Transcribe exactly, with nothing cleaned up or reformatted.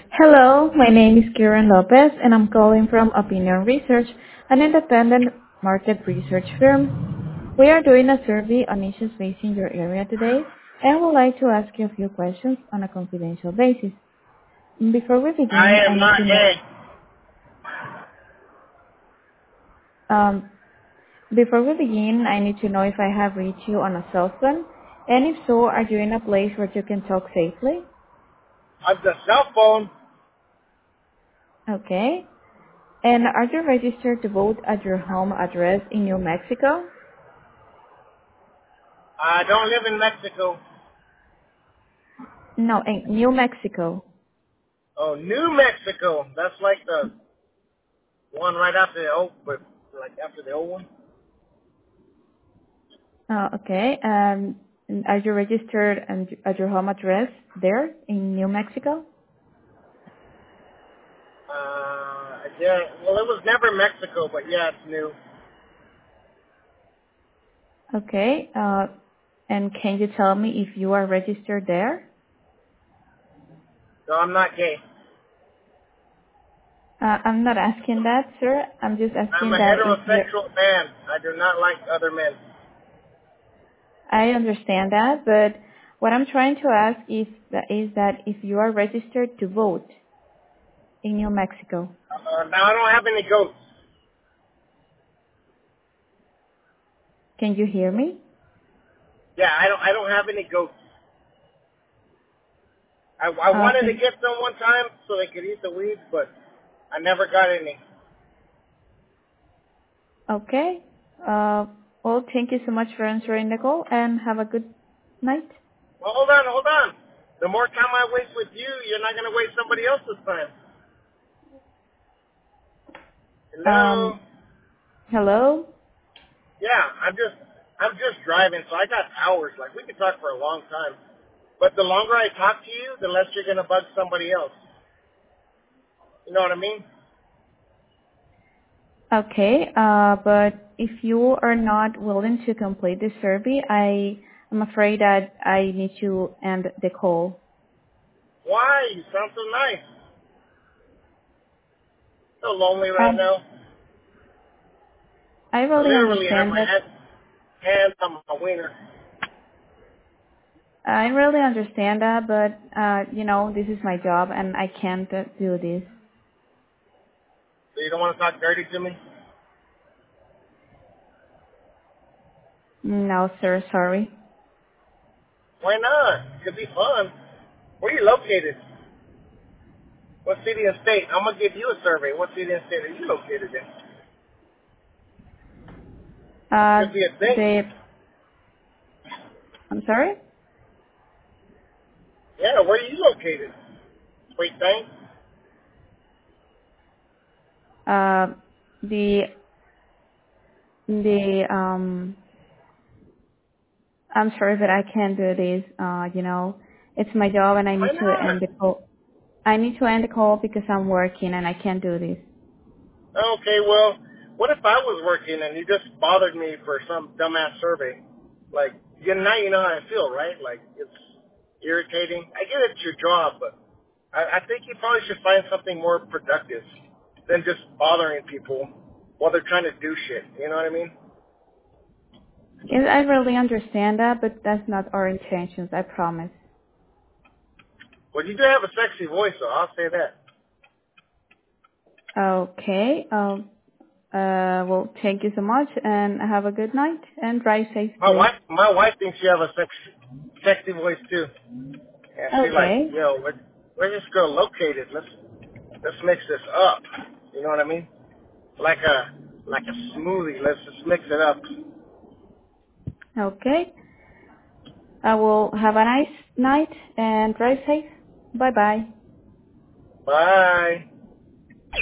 Hello, my name is Kieran Lopez, and I'm calling from Opinion Research, an independent market research firm. We are doing a survey on issues facing your area today, and would like to ask you a few questions on a confidential basis. Before we I begin, I am need not to know, gay. um, before we begin, I need to know if I have reached you on a cell phone, and if so, are you in a place where you can talk safely? On the cell phone, Okay. And are you registered to vote at your home address in New Mexico? I don't live in Mexico. No, in New Mexico. Oh, New Mexico. That's like the one right after the old, but like after the old one. Uh, okay. Um, and are you registered and at your home address there in New Mexico? Uh, yeah. Well, it was never Mexico, but yeah, it's new. Okay. Uh, and can you tell me if you are registered there? No, I'm not gay. Uh, I'm not asking that, sir. I'm just I'm asking a that if you. heterosexual man. I do not like other men. I understand that, but what I'm trying to ask is that, is that if you are registered to vote in New Mexico. Uh, now I don't have any goats. Can you hear me? Yeah, I don't. I don't have any goats. I, I Uh, wanted to can, get some one time so they could eat the weeds, but I never got any. Okay. Uh, well, thank you so much for answering the call and have a good night. Well, hold on, hold on. The more time I waste with you, you're not going to waste somebody else's time. Hello? Um, hello? Yeah, I'm just, I'm just driving, so I got hours. Like, we could talk for a long time. But the longer I talk to you, the less you're going to bug somebody else. You know what I mean? Okay, uh, but if you are not willing to complete the survey, I am afraid that I need to end the call. Why? You sound so nice. So lonely right Um, now. I I really literally have understand my that. hand, hand on my wiener. I really understand that, but uh, you know, this is my job and I can't uh, do this. So you don't want to talk dirty to me? No, sir, sorry. Why not? It could be fun. Where are you located? What city and state? I'm going to give you a survey. What city and state are you located in? Uh, Could be a thing. the, I'm sorry? Yeah, where are you located? Sweet thing. Uh, the the um I'm sorry but I can't do this. Uh, you know, it's my job and I Why need to not? end the call. I need to end the call because I'm working and I can't do this. Okay, well, what if I was working and you just bothered me for some dumbass survey? Like, you now you know how I feel, right? Like, it's irritating. I get it's your job, but I, I think you probably should find something more productive than just bothering people while they're trying to do shit. You know what I mean? Yes, I really understand that, but that's not our intentions. I promise. Well, you do have a sexy voice, so I'll say that. Okay. Um. Uh. Well, thank you so much and have a good night and drive safe, My please. wife, my wife thinks you have a sexy, sexy voice too. And she's like, Okay. yo, where, where's this girl located? Let's let's mix this up. You know what I mean? Like a like a smoothie. Let's just mix it up. Okay. I will have a nice night and drive safe. Bye bye. Bye.